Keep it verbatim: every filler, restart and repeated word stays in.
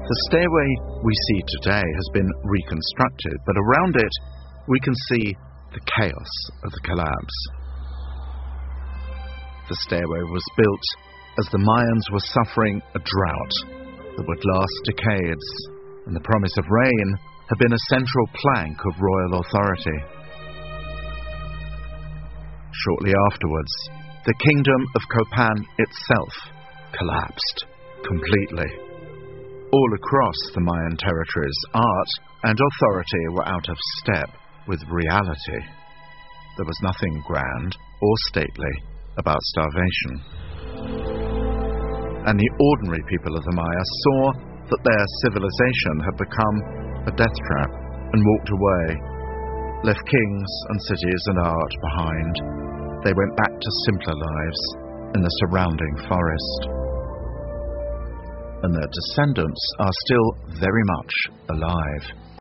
The stairway we see today has been reconstructed, but around it we can see the chaos of the collapse. The stairway was built as the Mayans were suffering a drought that would last decades, and the promise of rain had been a central plank of royal authority. Shortly afterwards, the kingdom of Copan itself collapsed completely. All across the Mayan territories, art and authority were out of step with reality. There was nothing grand or stately about starvation. And the ordinary people of the Maya saw that their civilization had become a death trap and walked away, left kings and cities and art behind. They went back to simpler lives in the surrounding forest. And their descendants are still very much alive.